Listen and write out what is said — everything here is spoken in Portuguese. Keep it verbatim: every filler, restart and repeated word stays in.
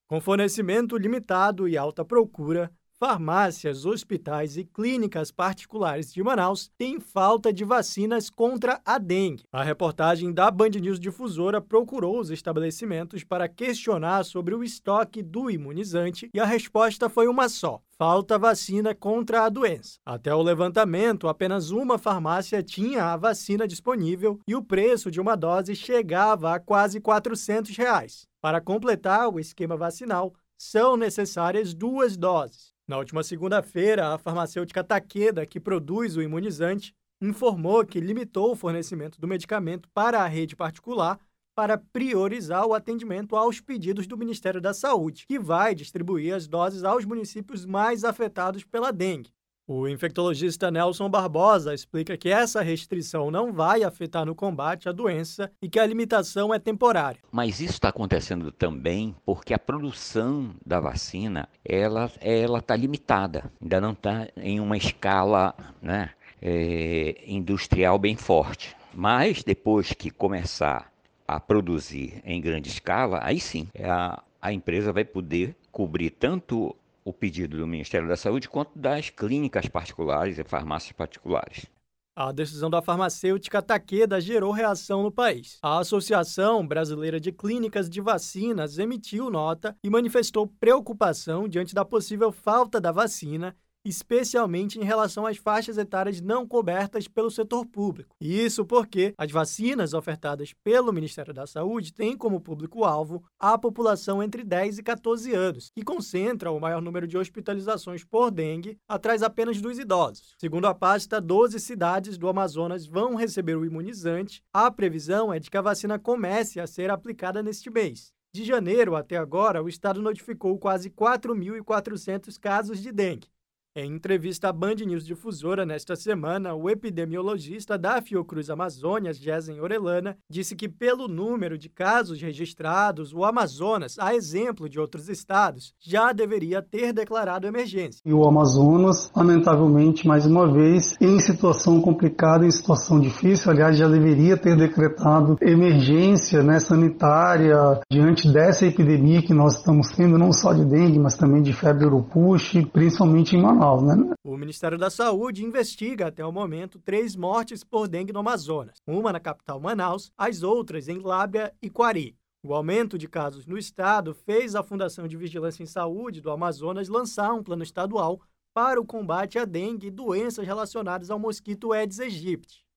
Com fornecimento limitado e alta procura, farmácias, hospitais e clínicas particulares de Manaus têm falta de vacinas contra a dengue. A reportagem da Band News Difusora procurou os estabelecimentos para questionar sobre o estoque do imunizante e a resposta foi uma só: falta vacina contra a doença. Até o levantamento, apenas uma farmácia tinha a vacina disponível e o preço de uma dose chegava a quase quatrocentos reais. Para completar o esquema vacinal, são necessárias duas doses. Na última segunda-feira, a farmacêutica Takeda, que produz o imunizante, informou que limitou o fornecimento do medicamento para a rede particular para priorizar o atendimento aos pedidos do Ministério da Saúde, que vai distribuir as doses aos municípios mais afetados pela dengue. O infectologista Nelson Barbosa explica que essa restrição não vai afetar no combate à doença e que a limitação é temporária. Mas isso está acontecendo também porque a produção da vacina ela ela está limitada, ainda não está em uma escala, né, é, industrial bem forte. Mas depois que começar a produzir em grande escala, aí sim a, a empresa vai poder cobrir tanto o pedido do Ministério da Saúde quanto das clínicas particulares e farmácias particulares. A decisão da farmacêutica Takeda gerou reação no país. A Associação Brasileira de Clínicas de Vacinas emitiu nota e manifestou preocupação diante da possível falta da vacina, especialmente em relação às faixas etárias não cobertas pelo setor público. Isso porque as vacinas ofertadas pelo Ministério da Saúde têm como público-alvo a população entre dez e quatorze anos, que concentra o maior número de hospitalizações por dengue, atrás apenas dos idosos. Segundo a pasta, doze cidades do Amazonas vão receber o imunizante. A previsão é de que a vacina comece a ser aplicada neste mês. De janeiro até agora, o estado notificou quase quatro mil e quatrocentos casos de dengue. Em entrevista à Band News Difusora nesta semana, o epidemiologista da Fiocruz Amazônia, Gessen Orellana, disse que pelo número de casos registrados, o Amazonas, a exemplo de outros estados, já deveria ter declarado emergência. E o Amazonas, lamentavelmente, mais uma vez, em situação complicada, em situação difícil, aliás, já deveria ter decretado emergência, né, sanitária diante dessa epidemia que nós estamos tendo, não só de dengue, mas também de febre urupuche, principalmente em Manaus. O Ministério da Saúde investiga até o momento três mortes por dengue no Amazonas, uma na capital Manaus, as outras em Lábrea e Quari. O aumento de casos no estado fez a Fundação de Vigilância em Saúde do Amazonas lançar um plano estadual para o combate à dengue e doenças relacionadas ao mosquito Aedes aegypti.